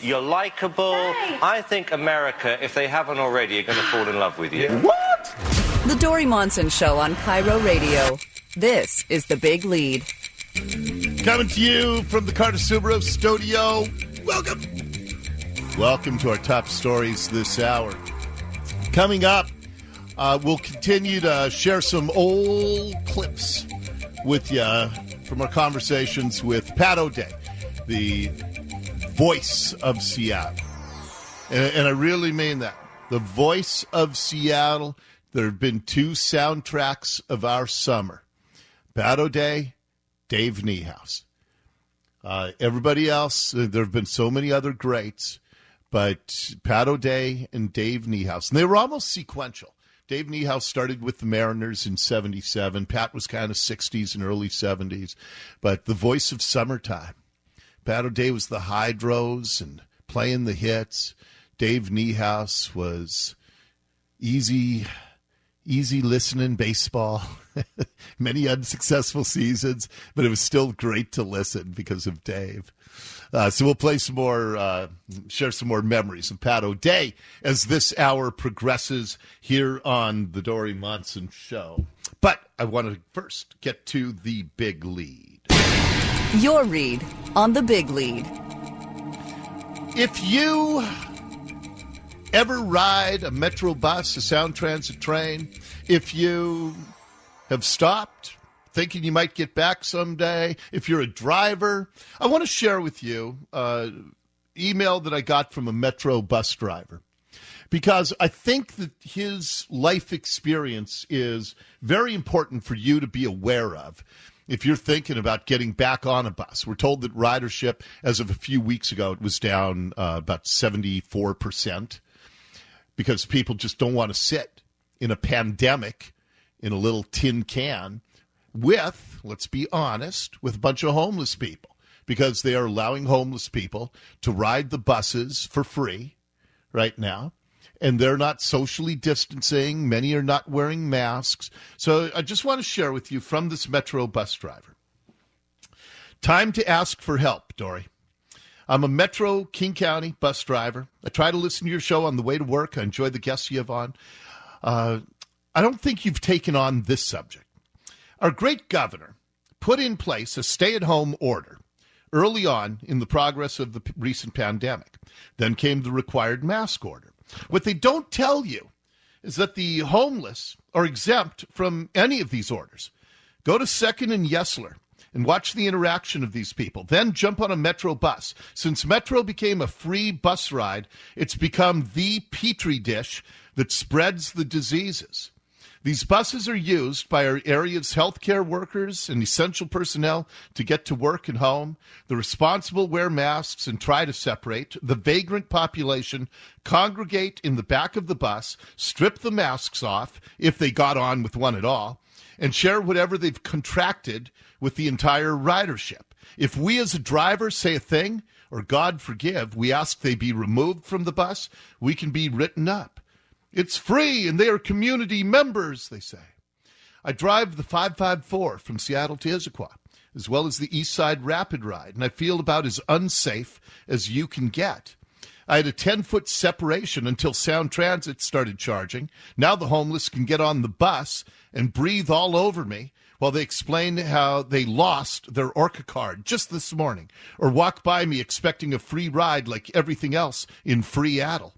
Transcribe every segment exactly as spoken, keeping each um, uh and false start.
You're likable. I think America, if they haven't already, are going to fall in love with you. What? The Dory Monson Show on Cairo Radio. This is The Big Lead. Coming to you from the Carter Subaru studio. Welcome. Welcome to our top stories this hour. Coming up, uh, we'll continue to share some old clips with you from our conversations with Pat O'Day, the voice of Seattle. And, and I really mean that. The voice of Seattle. There have been two soundtracks of our summer. Pat O'Day, Dave Niehaus. Uh, everybody else, uh, there have been so many other greats, but Pat O'Day and Dave Niehaus. And they were almost sequential. Dave Niehaus started with the Mariners in seventy-seven. Pat was kind of sixties and early seventies. But the voice of summertime. Pat O'Day was the hydros and playing the hits. Dave Niehaus was easy, easy listening baseball. Many unsuccessful seasons, but it was still great to listen because of Dave. Uh, so we'll play some more, uh, share some more memories of Pat O'Day as this hour progresses here on the Dory Monson Show. But I want to first get to the big lead. Your read on The Big Lead. If you ever ride a Metro bus, a Sound Transit train, if you have stopped thinking you might get back someday, if you're a driver, I want to share with you an email that I got from a Metro bus driver, because I think that his life experience is very important for you to be aware of if you're thinking about getting back on a bus. We're told that ridership, as of a few weeks ago, it was down uh, about seventy-four percent because people just don't want to sit in a pandemic in a little tin can with, let's be honest, with a bunch of homeless people, because they are allowing homeless people to ride the buses for free right now. And they're not socially distancing. Many are not wearing masks. So I just want to share with you from this Metro bus driver. Time to ask for help, Dory. I'm a Metro King County bus driver. I try to listen to your show on the way to work. I enjoy the guests you have on. Uh, I don't think you've taken on this subject. Our great governor put in place a stay-at-home order early on in the progress of the p- recent pandemic. Then came the required mask order. What they don't tell you is that the homeless are exempt from any of these orders. Go to Second and Yesler and watch the interaction of these people. Then jump on a Metro bus. Since Metro became a free bus ride, it's become the petri dish that spreads the diseases. These buses are used by our area's healthcare workers and essential personnel to get to work and home. The responsible wear masks and try to separate. The vagrant population congregate in the back of the bus, strip the masks off, if they got on with one at all, and share whatever they've contracted with the entire ridership. If we as a driver say a thing, or God forgive, we ask they be removed from the bus, we can be written up. It's free, and they are community members, they say. I drive the five five four from Seattle to Issaquah, as well as the East Side Rapid Ride, and I feel about as unsafe as you can get. I had a ten-foot separation until Sound Transit started charging. Now the homeless can get on the bus and breathe all over me while they explain how they lost their Orca card just this morning, or walk by me expecting a free ride like everything else in Freatle.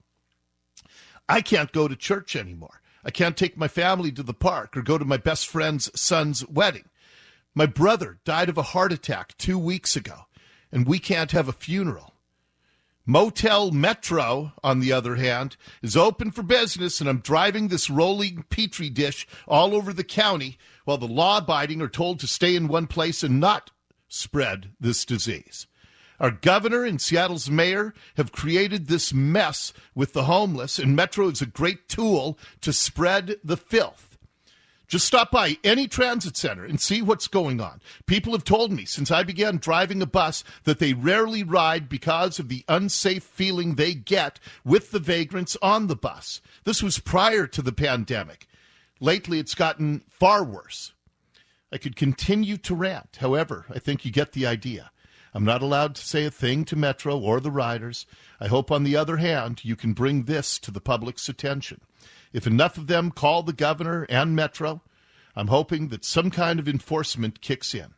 I can't go to church anymore. I can't take my family to the park or go to my best friend's son's wedding. My brother died of a heart attack two weeks ago, and we can't have a funeral. Motel Metro, on the other hand, is open for business, and I'm driving this rolling petri dish all over the county while the law-abiding are told to stay in one place and not spread this disease. Our governor and Seattle's mayor have created this mess with the homeless, and Metro is a great tool to spread the filth. Just stop by any transit center and see what's going on. People have told me since I began driving a bus that they rarely ride because of the unsafe feeling they get with the vagrants on the bus. This was prior to the pandemic. Lately, it's gotten far worse. I could continue to rant. However, I think you get the idea. I'm not allowed to say a thing to Metro or the riders. I hope, on the other hand, you can bring this to the public's attention. If enough of them call the governor and Metro, I'm hoping that some kind of enforcement kicks in.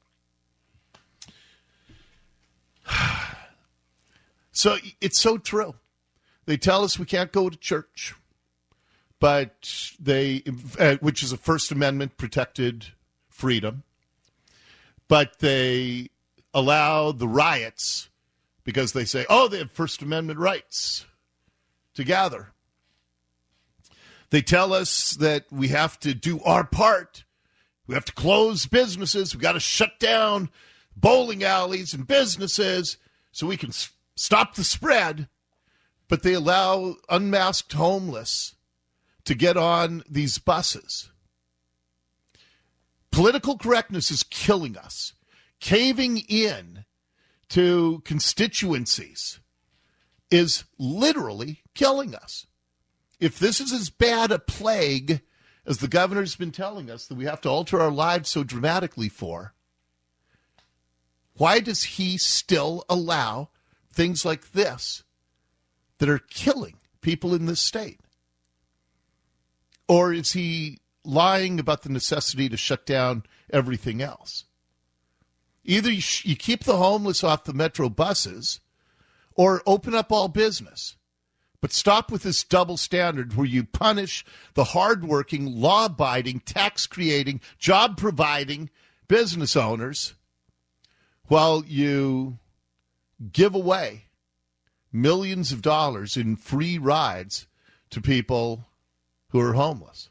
So it's so true. They tell us we can't go to church, but they, uh, which is a First Amendment protected freedom, but they allow the riots because they say, oh, they have First Amendment rights to gather. They tell us that we have to do our part. We have to close businesses. We got to shut down bowling alleys and businesses so we can s- stop the spread. But they allow unmasked homeless to get on these buses. Political correctness is killing us. Caving in to constituencies is literally killing us. If this is as bad a plague as the governor's been telling us that we have to alter our lives so dramatically for, why does he still allow things like this that are killing people in this state? Or is he lying about the necessity to shut down everything else? Either you, sh- you keep the homeless off the Metro buses or open up all business. But stop with this double standard where you punish the hardworking, law-abiding, tax-creating, job-providing business owners while you give away millions of dollars in free rides to people who are homeless.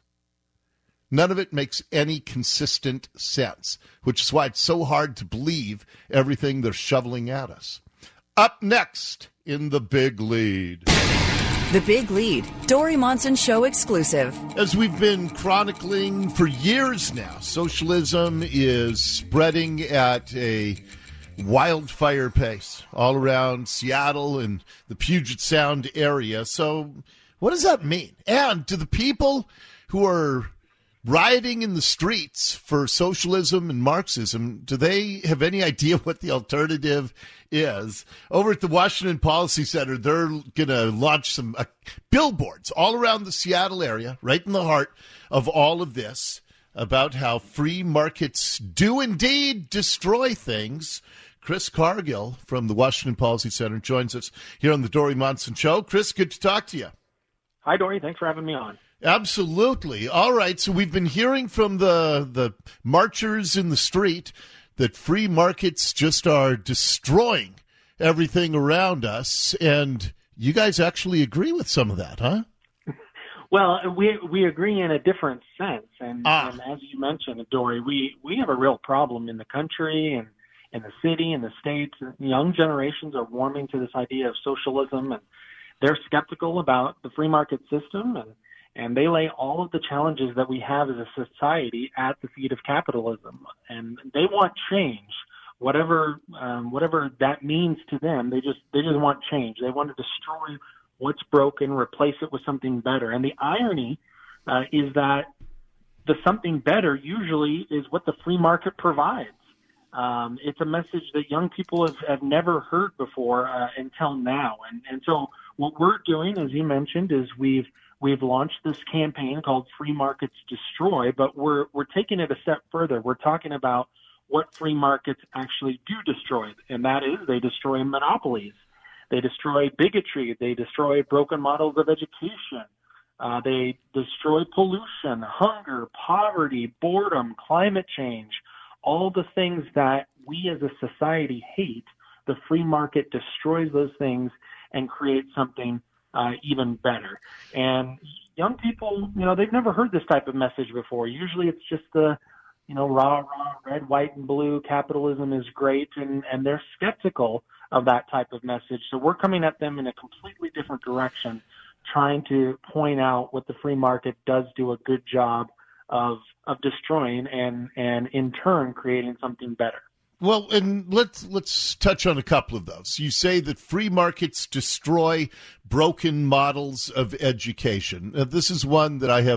None of it makes any consistent sense, which is why it's so hard to believe everything they're shoveling at us. Up next in The Big Lead. The Big Lead, Dori Monson Show exclusive. As we've been chronicling for years now, socialism is spreading at a wildfire pace all around Seattle and the Puget Sound area. So what does that mean? And to the people who are rioting in the streets for socialism and Marxism, do they have any idea what the alternative is? Over at the Washington Policy Center, they're going to launch some uh, billboards all around the Seattle area, right in the heart of all of this, about how free markets do indeed destroy things. Chris Cargill from the Washington Policy Center joins us here on the Dori Monson Show. Chris, good to talk to you. Hi, Dori. Thanks for having me on. Absolutely. All right. So we've been hearing from the the marchers in the street that free markets just are destroying everything around us. And you guys actually agree with some of that, huh? Well, we we agree in a different sense. And, ah. and as you mentioned, Dori, we, we have a real problem in the country and in the city and the states. Young generations are warming to this idea of socialism, and they're skeptical about the free market system, and And they lay all of the challenges that we have as a society at the feet of capitalism. And they want change, whatever um, whatever that means to them. They just they just want change. They want to destroy what's broken, replace it with something better. And the irony uh, is that the something better usually is what the free market provides. Um, it's a message that young people have, have never heard before uh, until now. And, and so what we're doing, as you mentioned, is we've We've launched this campaign called Free Markets Destroy, but we're we're taking it a step further. We're talking about what free markets actually do destroy, and that is they destroy monopolies, they destroy bigotry, they destroy broken models of education, uh, they destroy pollution, hunger, poverty, boredom, climate change, all the things that we as a society hate. The free market destroys those things and creates something Uh, even better. And young people, you know, they've never heard this type of message before. Usually it's just the, you know, rah, rah, red, white, and blue, capitalism is great, and, and they're skeptical of that type of message. So we're coming at them in a completely different direction, trying to point out what the free market does do a good job of of destroying and, and in turn creating something better. Well, and let's let's touch on a couple of those. You say that free markets destroy broken models of education. Uh, this is one that I have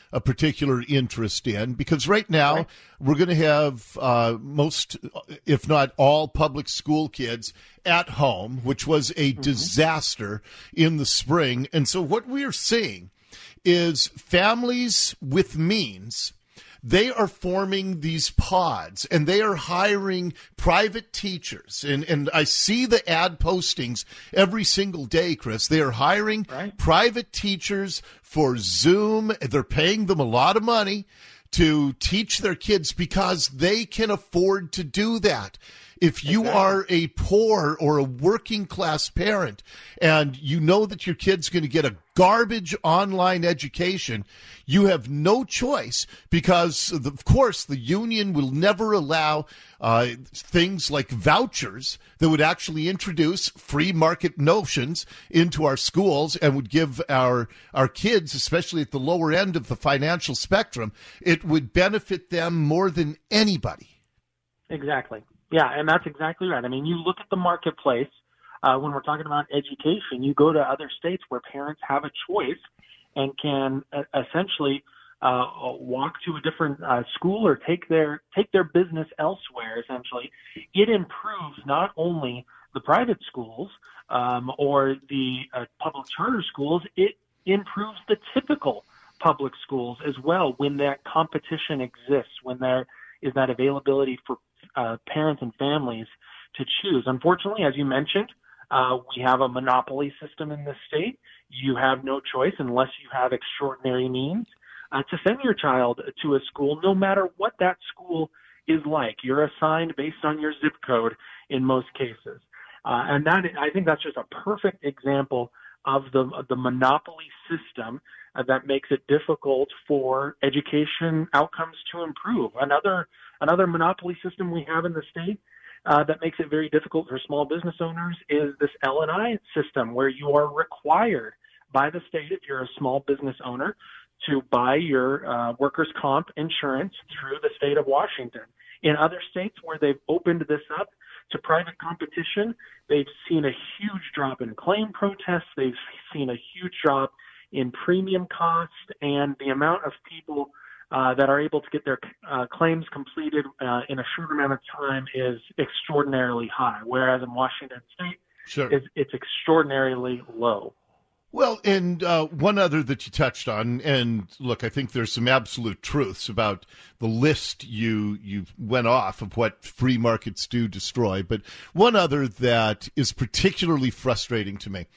a particular interest in, because right now right. we're going to have uh, most, if not all, public school kids at home, which was a mm-hmm. disaster in the spring. And so what we're seeing is families with means. They are forming these pods, and they are hiring private teachers. And, and I see the ad postings every single day, Chris. They are hiring right. private teachers for Zoom. They're paying them a lot of money to teach their kids because they can afford to do that. If you exactly. are a poor or a working class parent and you know that your kid's going to get a garbage online education, you have no choice because, of course, the union will never allow uh, things like vouchers that would actually introduce free market notions into our schools and would give our, our kids, especially at the lower end of the financial spectrum, it would benefit them more than anybody. Exactly. Yeah, and that's exactly right. I mean, you look at the marketplace uh, when we're talking about education, you go to other states where parents have a choice and can uh, essentially uh, walk to a different uh, school or take their take their business elsewhere, essentially. It improves not only the private schools um, or the uh, public charter schools, it improves the typical public schools as well when that competition exists, when there is that availability for Uh, parents and families to choose. Unfortunately, as you mentioned, uh, we have a monopoly system in this state. You have no choice unless you have extraordinary means uh, to send your child to a school, no matter what that school is like. You're assigned based on your zip code in most cases. Uh, and that, I think that's just a perfect example of the, of the monopoly system uh, that makes it difficult for education outcomes to improve. Another Another monopoly system we have in the state uh, that makes it very difficult for small business owners is this L and I system, where you are required by the state, if you're a small business owner, to buy your uh, workers' comp insurance through the state of Washington. In other states where they've opened this up to private competition, they've seen a huge drop in claim protests. They've seen a huge drop in premium cost, and the amount of people Uh, that are able to get their uh, claims completed uh, in a short amount of time is extraordinarily high, whereas in Washington State, sure. it's, it's extraordinarily low. Well, and uh, one other that you touched on, and look, I think there's some absolute truths about the list you you went off of what free markets do destroy, but one other that is particularly frustrating to me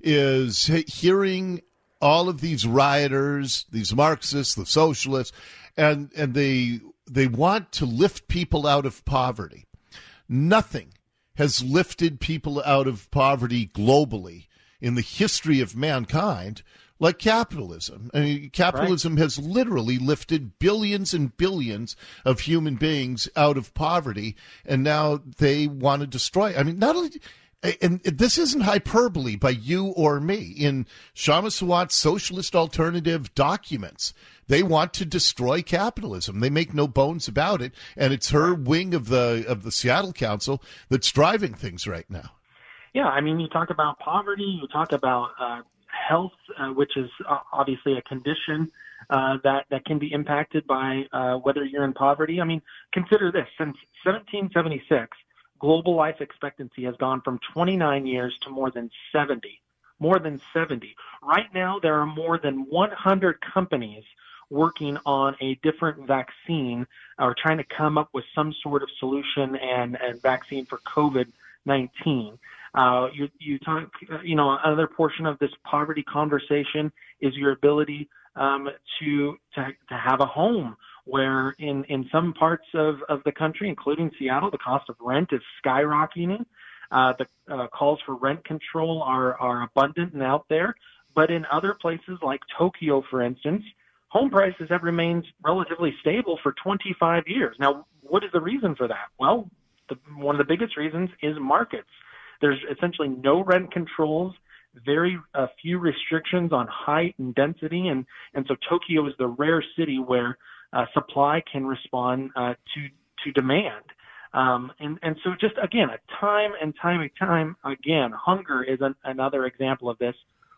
is hearing all of these rioters, these Marxists, the socialists, and and they they want to lift people out of poverty. Nothing has lifted people out of poverty globally in the history of mankind like capitalism. I mean, capitalism right. has literally lifted billions and billions of human beings out of poverty, and now they want to destroy. I mean, not only... And this isn't hyperbole by you or me. In Kshama Sawant's socialist alternative documents, they want to destroy capitalism. They make no bones about it, and it's her wing of the of the Seattle Council that's driving things right now. Yeah, I mean, you talk about poverty, you talk about uh, health, uh, which is obviously a condition uh, that, that can be impacted by uh, whether you're in poverty. I mean, consider this. Since seventeen seventy-six, global life expectancy has gone from twenty-nine years to more than seventy. More than seventy. Right now, there are more than one hundred companies working on a different vaccine or trying to come up with some sort of solution and, and vaccine for COVID nineteen. Uh, you, you talk, you know, another portion of this poverty conversation is your ability um, to, to to have a home, where in, in some parts of, of the country, including Seattle, the cost of rent is skyrocketing. Uh, the uh, calls for rent control are, are abundant and out there. But in other places like Tokyo, for instance, home prices have remained relatively stable for twenty-five years. Now, what is the reason for that? Well, the, one of the biggest reasons is markets. There's essentially no rent controls, very uh, few restrictions on height and density, and, and so Tokyo is the rare city where uh, supply can respond uh, to to demand. Um, and, and so just, again, a time and time and time again, hunger is an, another example of this,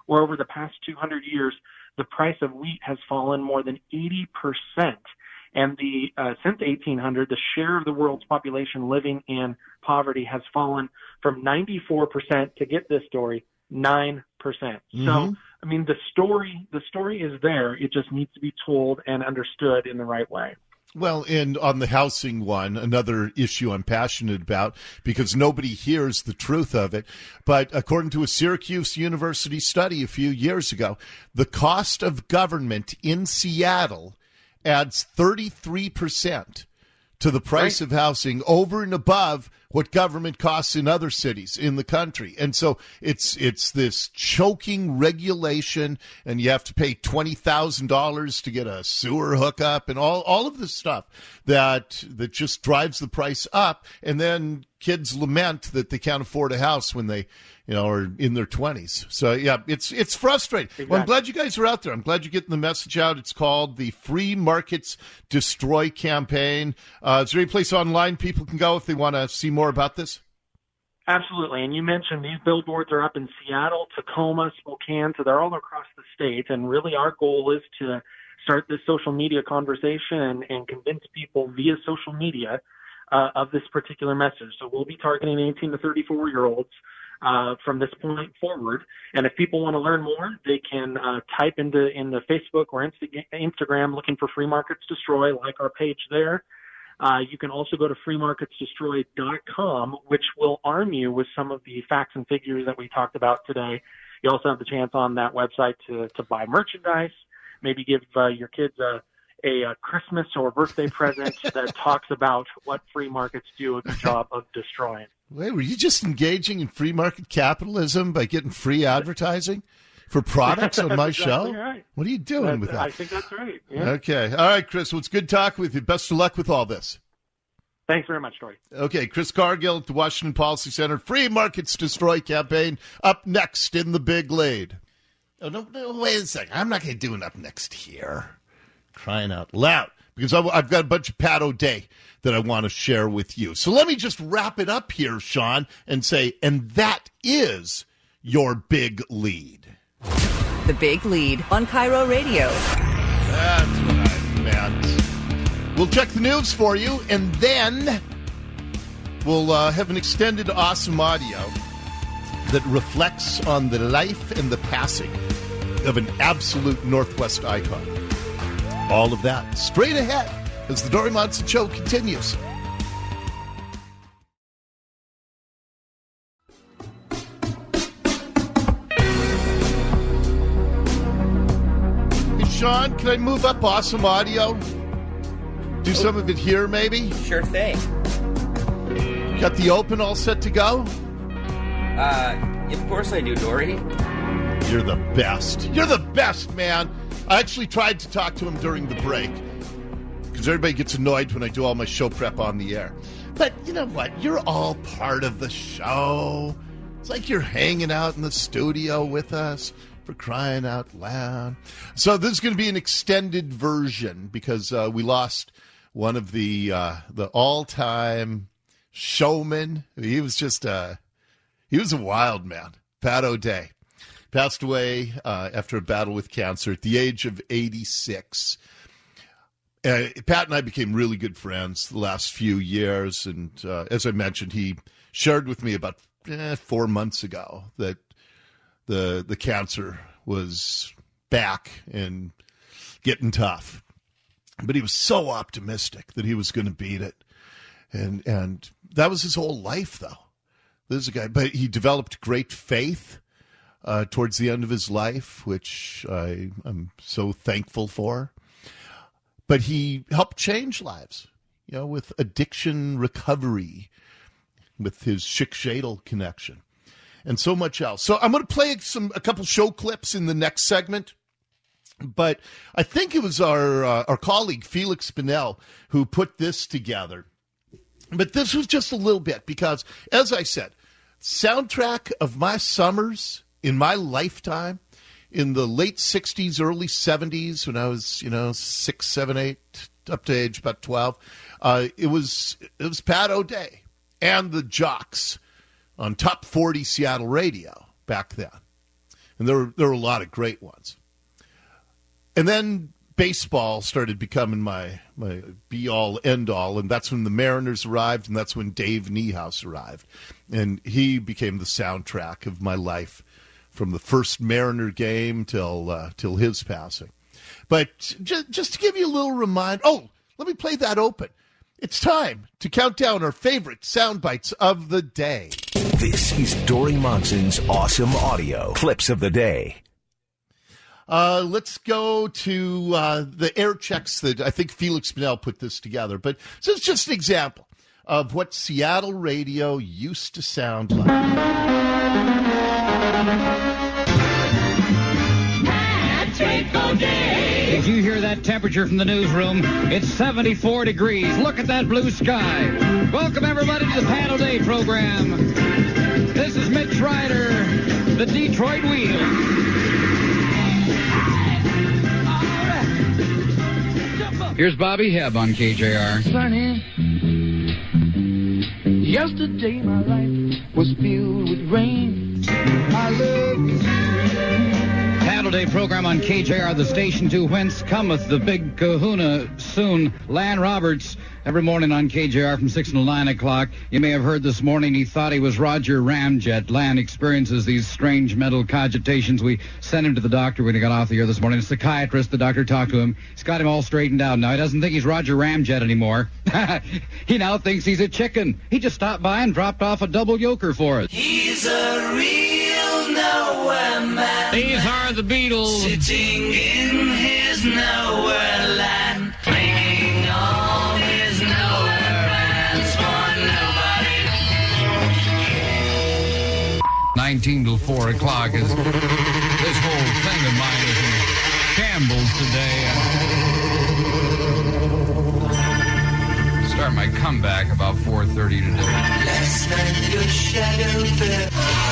where over the past two hundred years, the price of wheat has fallen more than eighty percent. And the uh, since eighteen hundred, the share of the world's population living in poverty has fallen from ninety-four percent to, get this story, nine percent. Mm-hmm. So, I mean, the story the story is there. It just needs to be told and understood in the right way. Well, and on the housing one, another issue I'm passionate about because nobody hears the truth of it. But according to a Syracuse University study a few years ago, the cost of government in Seattle adds thirty-three percent to the price right. of housing over and above what government costs in other cities in the country. And so it's it's this choking regulation, and you have to pay twenty thousand dollars to get a sewer hookup and all, all of this stuff that that just drives the price up. And then kids lament that they can't afford a house when they, you know, are in their twenties. So, yeah, it's it's frustrating. Exactly. Well, I'm glad you guys are out there. I'm glad you're getting the message out. It's called the Free Markets Destroy Campaign. Uh, is there any place online people can go if they want to see more about this? Absolutely. And you mentioned these billboards are up in Seattle, Tacoma, Spokane, so they're all across the state. And really our goal is to start this social media conversation and, and convince people via social media uh, of this particular message. So we'll be targeting eighteen to thirty-four-year-olds uh, from this point forward. And if people want to learn more, they can uh, type into in the Facebook or Insta- Instagram looking for Free Markets Destroy, like our page there. Uh, you can also go to free markets destroy dot com, which will arm you with some of the facts and figures that we talked about today. You also have the chance on that website to, to buy merchandise, maybe give uh, your kids a, a, a Christmas or birthday present that talks about what free markets do a good job of destroying. Wait, were you just engaging in free market capitalism by getting free advertising for products on my exactly show? Right. What are you doing that's, with that? I think that's right. Yeah. Okay. All right, Chris. Well, it's good talking with you. Best of luck with all this. Thanks very much, Tori. Okay, Chris Cargill at the Washington Policy Center. Free Markets Destroy campaign up next in the big lead. Oh, no, no, wait a second. I'm not going to do an up next here. Crying out loud. Because I've got a bunch of Pat O'Day that I want to share with you. So let me just wrap it up here, Sean, and say, and that is your big lead. The Big Lead on Cairo Radio. That's what I meant. We'll check the news for you, and then we'll uh, have an extended awesome audio that reflects on the life and the passing of an absolute Northwest icon. All of that straight ahead as the Dori Monson Show continues. Sean, can I move up awesome audio? Do oh. some of it here, maybe? Sure thing. Got the open all set to go? Uh, of course I do, Dory. You're the best. You're the best, man. I actually tried to talk to him during the break because everybody gets annoyed when I do all my show prep on the air. But you know what? You're all part of the show. It's like you're hanging out in the studio with us. For crying out loud. So this is going to be an extended version because uh, we lost one of the uh, the all-time showmen. He was just a, he was a wild man. Pat O'Day passed away uh, after a battle with cancer at the age of eighty-six. Uh, Pat and I became really good friends the last few years. And uh, as I mentioned, he shared with me about eh, four months ago that The the cancer was back and getting tough. But he was so optimistic that he was going to beat it. And and that was his whole life, though. This is a guy, but he developed great faith uh, towards the end of his life, which I, I'm so thankful for. But he helped change lives, you know, with addiction recovery, with his Schick Shadle connection. And so much else. So I'm going to play some a couple show clips in the next segment. But I think it was our uh, our colleague Felix Spinell who put this together. But this was just a little bit because, as I said, soundtrack of my summers in my lifetime in the late sixties, early seventies, when I was, you know, six, seven, eight, up to age about twelve. Uh, it was it was Pat O'Day and the Jocks on Top forty Seattle radio back then. And there were, there were a lot of great ones. And then baseball started becoming my, my be-all, end-all, and that's when the Mariners arrived, and that's when Dave Niehaus arrived. And he became the soundtrack of my life from the first Mariner game till uh, till his passing. But just, just to give you a little reminder, oh, let me play that open. It's time to count down our favorite sound bites of the day. This is Dori Monson's Awesome Audio Clips of the Day. Uh, let's go to uh, the air checks that I think Felix Pinnell put this together. But so it's just an example of what Seattle radio used to sound like. Did you hear that temperature from the newsroom? It's seventy-four degrees. Look at that blue sky. Welcome, everybody, to the Pat O'Day program. This is Mitch Ryder, the Detroit Wheel. Here's Bobby Hebb on K J R. Sunny. Yesterday my life was filled with rain. I love you. Pat O'Day program on K J R, the station to whence cometh the big kahuna soon. Lan Roberts, every morning on K J R from six until nine o'clock. You may have heard this morning he thought he was Roger Ramjet. Lan experiences these strange mental cogitations. We sent him to the doctor when he got off the air this morning. A psychiatrist, the doctor talked to him. He's got him all straightened out now. He doesn't think he's Roger Ramjet anymore. He now thinks he's a chicken. He just stopped by and dropped off a double yoker for us. He's a real nowhere man. These are the Beatles. Sitting in his nowhere land, making all his nowhere plans for nobody. nineteen till four o'clock is this whole thing of mine is in shambles today. Start my comeback about four thirty today. Last night your shadow fell.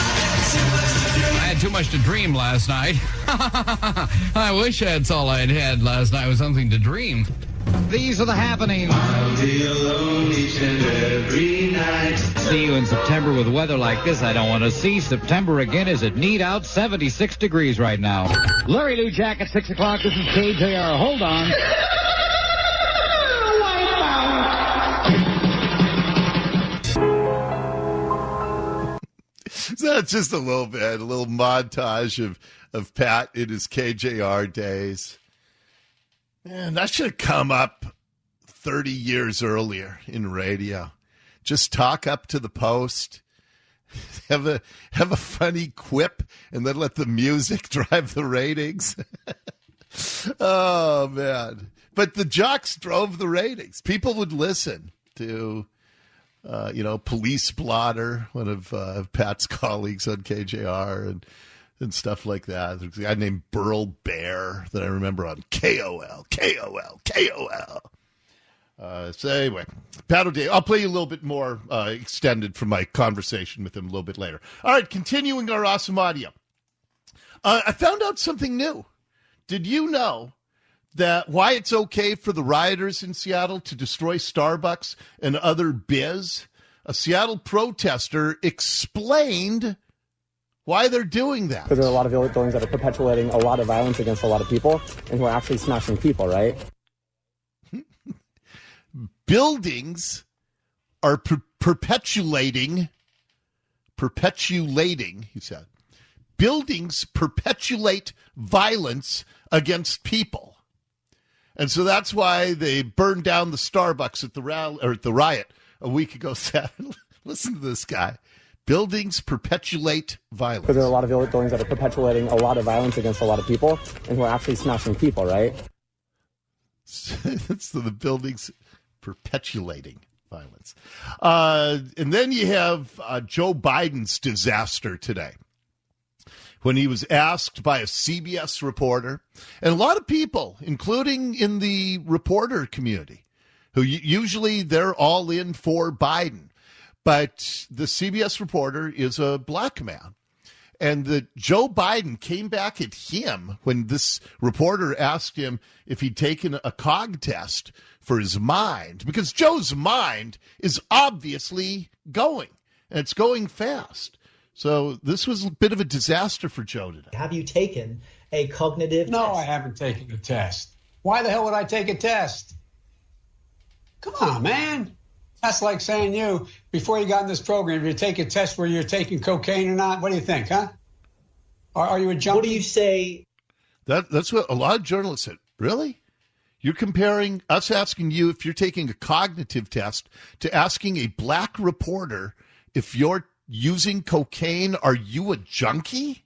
I had too much to dream last night. I wish that's all I'd had last night was something to dream. These are the happenings. I'll be alone each and every night. See you in September with weather like this. I don't want to see September again. Is it neat out? seventy-six degrees right now. Larry Lou Jack at six o'clock. This is K J R. Hold on. So that's just a little bit, a little montage of, of Pat in his K J R days. Man, that should have come up thirty years earlier in radio. Just talk up to the post, have a have a funny quip, and then let the music drive the ratings. Oh, man. But the jocks drove the ratings. People would listen to... Uh, you know, Police Blotter, one of uh, Pat's colleagues on K J R, and and stuff like that. There's a guy named Burl Bear that I remember on K O L, K O L, K O L. Uh, so anyway, Pat O'Day, I'll play you a little bit more uh, extended from my conversation with him a little bit later. All right, continuing our awesome audio. Uh, I found out something new. Did you know that why it's okay for the rioters in Seattle to destroy Starbucks and other biz? A Seattle protester explained why they're doing that. Because there are a lot of buildings that are perpetuating a lot of violence against a lot of people and who are actually smashing people, right? Buildings are per- perpetuating, perpetuating, he said. Buildings perpetuate violence against people. And so that's why they burned down the Starbucks at the rally, or at the riot a week ago. Listen to this guy. Buildings perpetuate violence. Because there are a lot of buildings that are perpetuating a lot of violence against a lot of people and who are actually smashing people, right? So the buildings perpetuating violence. Uh, and then you have uh, Joe Biden's disaster today, when he was asked by a C B S reporter, and a lot of people, including in the reporter community, who usually they're all in for Biden, but the C B S reporter is a black man. And that Joe Biden came back at him when this reporter asked him if he'd taken a cog test for his mind, because Joe's mind is obviously going, and it's going fast. So this was a bit of a disaster for Joe today. Have you taken a cognitive no, test? No, I haven't taken a test. Why the hell would I take a test? Come on, man. That's like saying you, before you got in this program, if you take a test where you're taking cocaine or not, what do you think, huh? Are, are you a junkie? What do you say? That, that's what a lot of journalists said. Really? You're comparing us asking you if you're taking a cognitive test to asking a black reporter if you're using cocaine. Are you a junkie?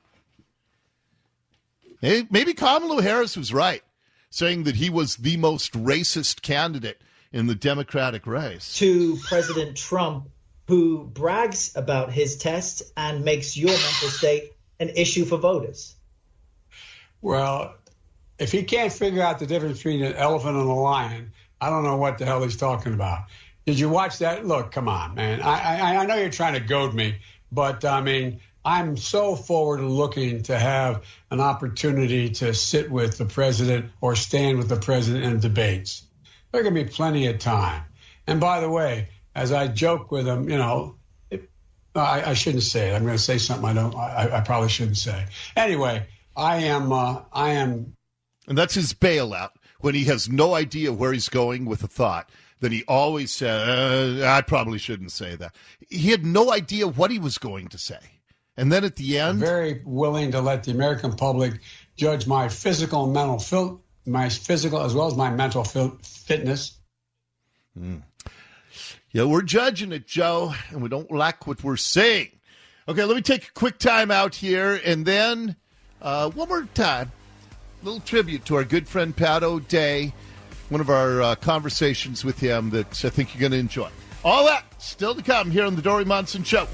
Hey, maybe Kamala Harris was right, saying that he was the most racist candidate in the Democratic race. To President Trump, who brags about his tests and makes your mental state an issue for voters. Well, if he can't figure out the difference between an elephant and a lion, I don't know what the hell he's talking about. Did you watch that? Look, come on, man. I, I, I know you're trying to goad me, but, I mean, I'm so forward looking to have an opportunity to sit with the president or stand with the president in debates. There's going to be plenty of time. And by the way, as I joke with him, you know, it, I, I shouldn't say it. I'm going to say something I don't. I, I probably shouldn't say. Anyway, I am. Uh, I am. And that's his bailout when he has no idea where he's going with a thought. Then he always said, uh, "I probably shouldn't say that." He had no idea what he was going to say. And then at the end, I'm very willing to let the American public judge my physical and mental fil- my physical as well as my mental fil- fitness. Mm. Yeah, we're judging it, Joe, and we don't like what we're saying. Okay, let me take a quick time out here, and then uh, one more time, a little tribute to our good friend Pat O'Day, one of our uh, conversations with him that I think you're going to enjoy. All that still to come here on the Dory Monson Show.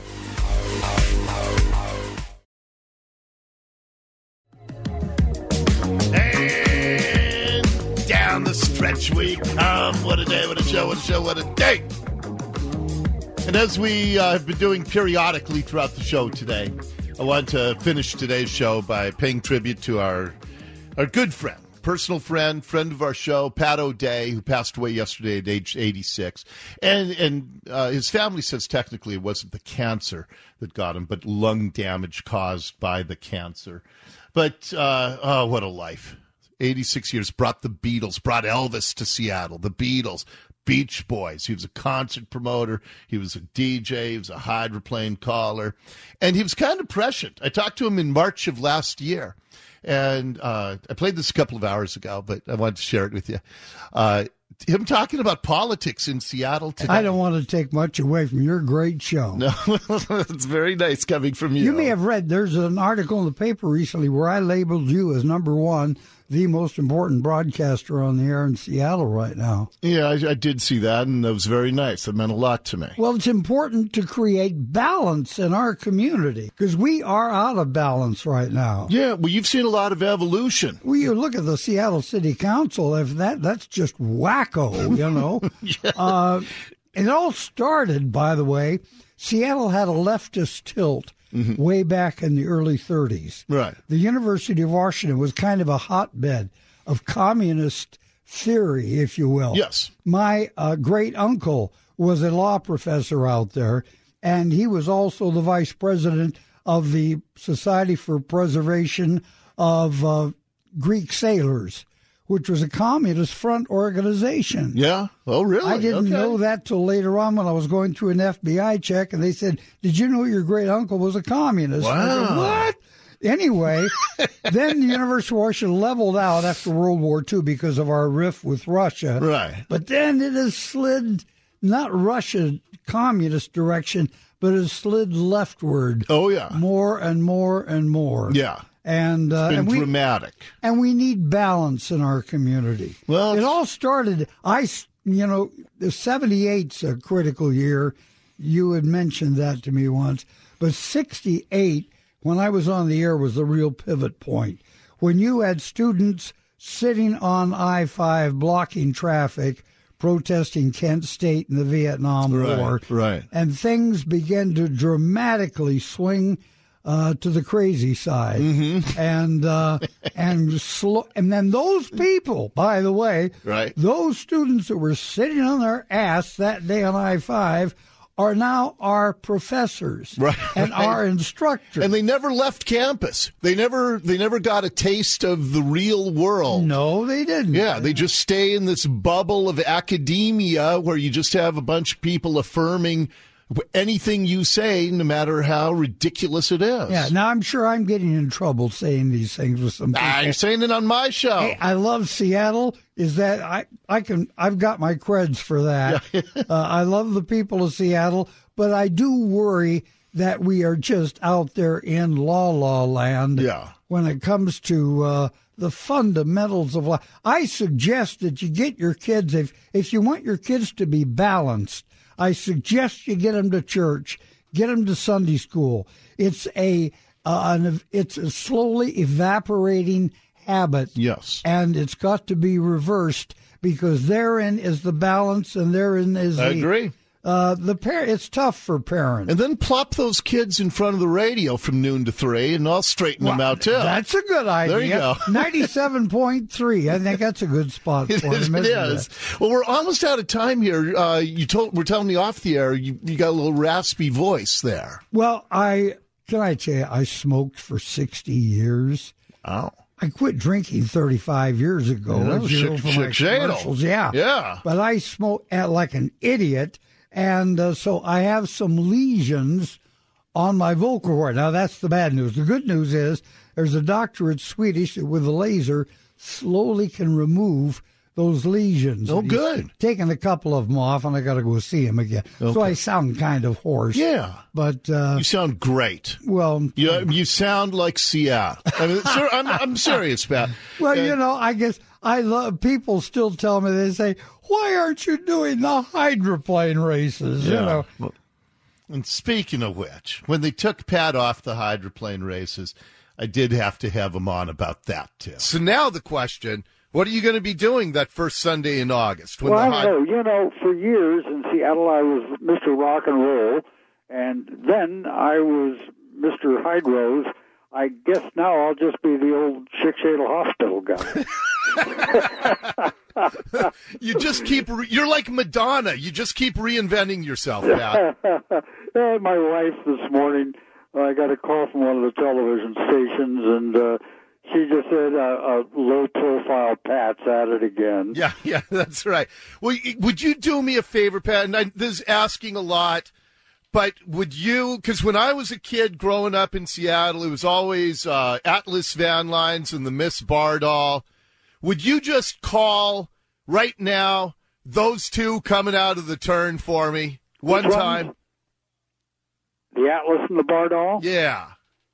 And down the stretch we come. What a day, what a show, what a show, what a day. And as we uh, have been doing periodically throughout the show today, I want to finish today's show by paying tribute to our our good friend, personal friend, friend of our show, Pat O'Day, who passed away yesterday at age eighty-six. And and uh, his family says technically it wasn't the cancer that got him, but lung damage caused by the cancer. But, uh, oh, what a life. eighty-six years, brought the Beatles, brought Elvis to Seattle, the Beatles, Beach Boys. He was a concert promoter. He was a D J. He was a hydroplane caller. And he was kind of prescient. I talked to him in March of last year. And uh, I played this a couple of hours ago, but I wanted to share it with you. Uh, him talking about politics in Seattle today. I don't want to take much away from your great show. No, it's very nice coming from you. You may have read, there's an article in the paper recently where I labeled you as number one, the most important broadcaster on the air in Seattle right now. Yeah, I, I did see that, and that was very nice. That meant a lot to me. Well, it's important to create balance in our community because we are out of balance right now. Yeah, well, you've seen a lot of evolution. Well, you look at the Seattle City Council, if that that's just wacko, you know. Yeah. uh, it all started, by the way, Seattle had a leftist tilt. Mm-hmm. Way back in the early thirties. Right. The University of Washington was kind of a hotbed of communist theory, if you will. Yes. My uh, great-uncle was a law professor out there, and he was also the vice president of the Society for Preservation of uh, Greek Sailors, which was a communist front organization. Yeah? Oh, really? I didn't okay. know that till later on when I was going through an F B I check, and they said, did you know your great-uncle was a communist? Wow. I said, what? Anyway, then the University of Washington leveled out after World War Two because of our rift with Russia. Right. But then it has slid, not Russia communist direction, but it has slid leftward. Oh, yeah. More and more and more. Yeah. And, uh, it's been and we, dramatic. And we need balance in our community. Well, it all started, I, you know, seventy-eight's a critical year. You had mentioned that to me once. But sixty-eight, when I was on the air, was the real pivot point. When you had students sitting on I five blocking traffic, protesting Kent State in the Vietnam right, War. Right. And things began to dramatically swing Uh, to the crazy side, mm-hmm. and uh, and slow, and then those people, by the way, right. those students that were sitting on their ass that day on I five, are now our professors right. and our instructors. And they never left campus. They never they never got a taste of the real world. No, they didn't. Yeah, they just stay in this bubble of academia where you just have a bunch of people affirming anything you say, no matter how ridiculous it is. Yeah, now I'm sure I'm getting in trouble saying these things with some people. Ah, you're saying it on my show. Hey, I love Seattle. Is that I, I can I've got my creds for that. uh, I love the people of Seattle, but I do worry that we are just out there in la la land. Yeah. When it comes to uh, the fundamentals of life, I suggest that you get your kids if if you want your kids to be balanced. I suggest you get them to church, get them to Sunday school. It's a uh, an, it's a slowly evaporating habit. Yes. And it's got to be reversed because therein is the balance and therein is I the... agree. Uh, the par- It's tough for parents. And then plop those kids in front of the radio from noon to three, and I'll straighten well, them out, too. That's a good idea. There you go. ninety-seven point three. I think that's a good spot for it is, them, it is. It? Well, we're almost out of time here. Uh, you told We're telling me off the air, you, you got a little raspy voice there. Well, I can I tell you, I smoked for sixty years. Oh. I quit drinking thirty-five years ago. Yeah, you know, sh- for my sh- commercials. Yeah. Yeah. But I smoked at like an idiot. And uh, so I have some lesions on my vocal cord. Now, that's the bad news. The good news is there's a doctor at Swedish that with a laser slowly can remove those lesions. Oh, and good. Taking a couple of them off, and I got to go see him again. Okay. So I sound kind of hoarse. Yeah. But uh, you sound great. Well, you, you sound like Sia. I mean, sir, I'm, I'm serious, Pat. Well, uh, you know, I guess I love people still tell me, they say, why aren't you doing the hydroplane races? Yeah. You know. Well, and speaking of which, when they took Pat off the hydroplane races, I did have to have him on about that, too. So now the question, what are you going to be doing that first Sunday in August? When well, the I don't know. You know, for years in Seattle, I was Mister Rock and Roll, and then I was Mister Hydros. I guess now I'll just be the old Chick-Shadle Hospital guy. You just keep, re- you're like Madonna. You just keep reinventing yourself, Pat. And my wife this morning, I got a call from one of the television stations, and uh, she just said, uh, uh, low-profile Pat's at it again. Yeah, yeah, that's right. Well, would you do me a favor, Pat? And I, this is asking a lot. But would you, because when I was a kid growing up in Seattle, it was always uh, Atlas Van Lines and the Miss Bardall. Would you just call right now those two coming out of the turn for me one Which time? Ones? The Atlas and the Bardall? Yeah.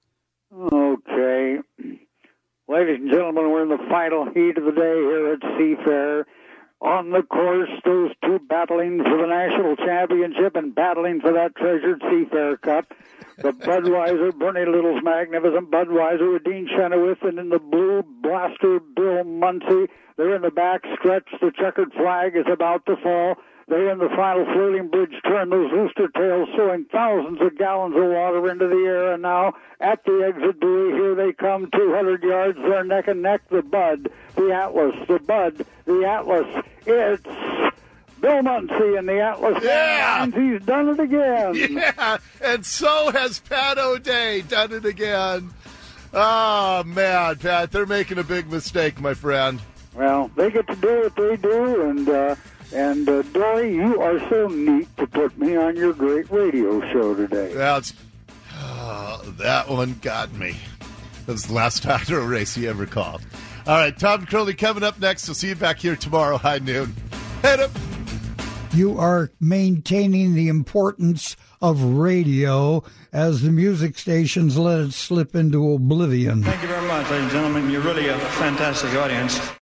Okay. Ladies and gentlemen, we're in the final heat of the day here at Seafair. On the course, those two battling for the national championship and battling for that treasured Seafair Cup. The Budweiser, Bernie Little's magnificent Budweiser with Dean Chenoweth, and in the blue blaster, Bill Muncy. They're in the back stretch. The checkered flag is about to fall. They're in the final floating bridge turn. Those rooster tails throwing thousands of gallons of water into the air. And now at the exit buoy, here they come, two hundred yards. They're neck and neck. The Bud, the Atlas, the Bud, the Atlas. It's Bill Muncy and the Atlas. Yeah. And he's done it again. Yeah, and so has Pat O'Day done it again. Oh, man, Pat, they're making a big mistake, my friend. Well, they get to do what they do, and... uh And, uh, Dory, you are so neat to put me on your great radio show today. That's, oh, that one got me. That was the last hydro race he ever called. All right, Tom Curley coming up next. We'll see you back here tomorrow, high noon. Head up. You are maintaining the importance of radio as the music stations let it slip into oblivion. Thank you very much, ladies and gentlemen. You're really a fantastic audience.